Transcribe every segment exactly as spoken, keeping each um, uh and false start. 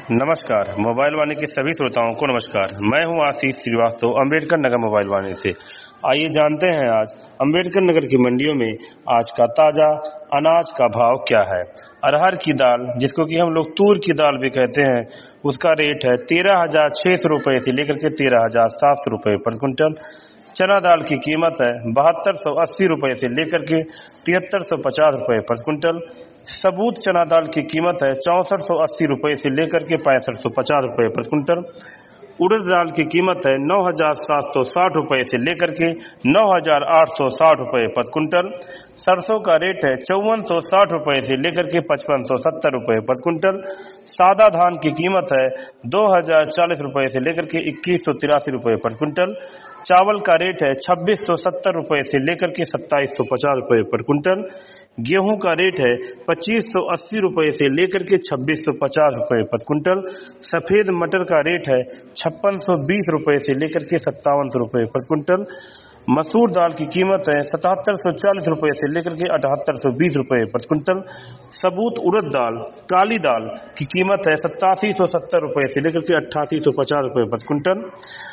नमस्कार। मोबाइल वाणी के सभी श्रोताओं को नमस्कार। मैं हूं आशीष श्रीवास्तव, अंबेडकर नगर मोबाइल वाणी से। आइए जानते हैं आज अंबेडकर नगर की मंडियों में आज का ताजा अनाज का भाव क्या है। अरहर की दाल, जिसको कि हम लोग तूर की दाल भी कहते हैं, उसका रेट है तेरह हजार छह सौ रुपए से लेकर के तेरह हजार सात सौ रुपए पर क्विंटल। चना दाल की कीमत है बहत्तर सौ अस्सी रुपए से लेकर के तिहत्तर सौ पचास रुपए पर क्विंटल। सबूत चना दाल की कीमत है चौसठ सौ अस्सी रुपए से लेकर के पैंसठ सौ पचास रुपए पर क्विंटल। उड़द दाल की कीमत है नौ हजार सात सौ साठ रुपए से लेकर के नौ हजार आठ सौ साठ रुपए पर क्विंटल। सरसों का रेट है चौवन सौ साठ रुपए से लेकर के पचपन सौ सत्तर रुपए पर क्विंटल। सादा धान की कीमत है दो हजार चालीस रुपए से लेकर के इक्कीस सौ तिरासी रुपए पर क्विंटल। चावल का रेट है छब्बीस सौ सत्तर रुपए से लेकर के सत्ताईस सौ पचास रुपए पर क्विंटल। गेहूं का रेट है पच्चीस सौ अस्सी रुपए से लेकर के छब्बीस सौ पचास रुपए पर क्विंटल। सफेद मटर का रेट है छप्पन सौ बीस रुपए से लेकर के सत्तावन सौ रुपए पर क्विंटल। मसूर दाल की कीमत है सतहत्तर सौ चालीस रुपए से लेकर के अठहत्तर सौ बीस रुपए पर क्विंटल। सबूत उड़द दाल काली दाल की कीमत है सत्तासी सौ सत्तर रुपए से लेकर के अट्ठासी सौ पचास रुपए पर क्विंटल।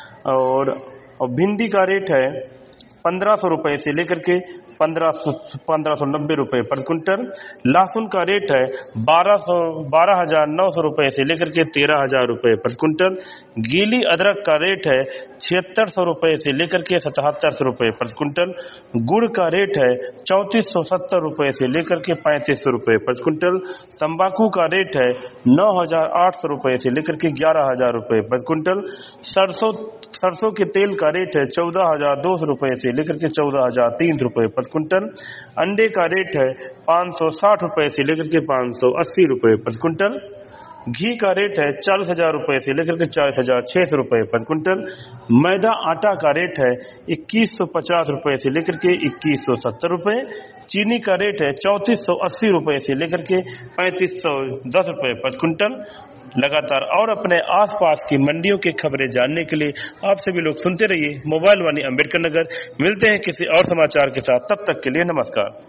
और, और भिंडी का रेट है पंद्रह सौ रुपए से लेकर के पंद्रह सौ पंद्रह सौ नब्बे रुपए पर क्विंटल। लहसुन का रेट है बारह सौ बारह हजार नौ सौ रुपए से लेकर के तेरह हजार रुपए पर क्विंटल। गीली अदरक का रेट है छिहत्तर सौ रुपए से लेकर के सतहत्तर सौ रुपए पर क्विंटल। गुड़ का रेट है चौंतीस सौ सत्तर रुपए से लेकर के पैंतीस सौ रुपए पर क्विंटल। तंबाकू का रेट है नौ हजार आठ सौ रुपए से लेकर के ग्यारह हजार रुपए पर क्विंटल। सरसों सरसों के तेल का रेट है चौदह हजार दो सौ रुपए से लेकर के चौदह हजार तीन सौ रुपए पर क्विंटल। अंडे का रेट है पाँच सौ साठ रुपए से लेकर के पाँच सौ अस्सी रुपए पर क्विंटल। घी का रेट है चालीस हजार रुपए से लेकर के चालीस हजार छह सौ रुपए पर क्विंटल। मैदा आटा का रेट है इक्कीस सौ पचास रुपए से लेकर के इक्कीस सौ सत्तर रुपए। चीनी का रेट है चौंतीस सौ अस्सी रुपए से लेकर के पैंतीस सौ दस रुपए पर क्विंटल। लगातार और अपने आसपास की मंडियों की खबरें जानने के लिए आप सभी लोग सुनते रहिए मोबाइल वाणी अंबेडकर नगर। मिलते हैं किसी और समाचार के साथ, तब तक के लिए नमस्कार।